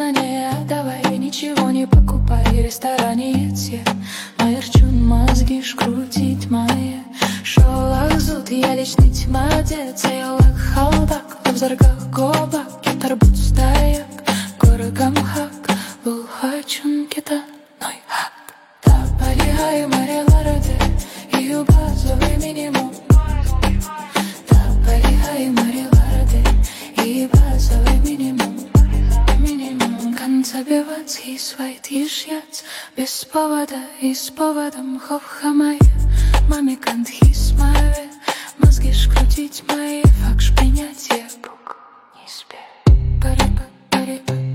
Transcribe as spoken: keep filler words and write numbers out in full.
не отдавай, ничего не покупай, в ресторане едь, Майрчун мозги шкрутить мои. Шолах зуд, я личный молодец, Ялак халбак, в заргах гобак, Кетарбут стаяк, горгам хак, был хачун кита, ной хак. Да полигай мариларде, и у базовый минимум. Да полигай мариларде, и базовый минимум. Минимум концабивацкий свой тишьяц, без повода и с поводом ховхамай. Маме кантхис маве, мозги шкрутить мои, факш принятия, бук, не спи. Пари-па, пари-па.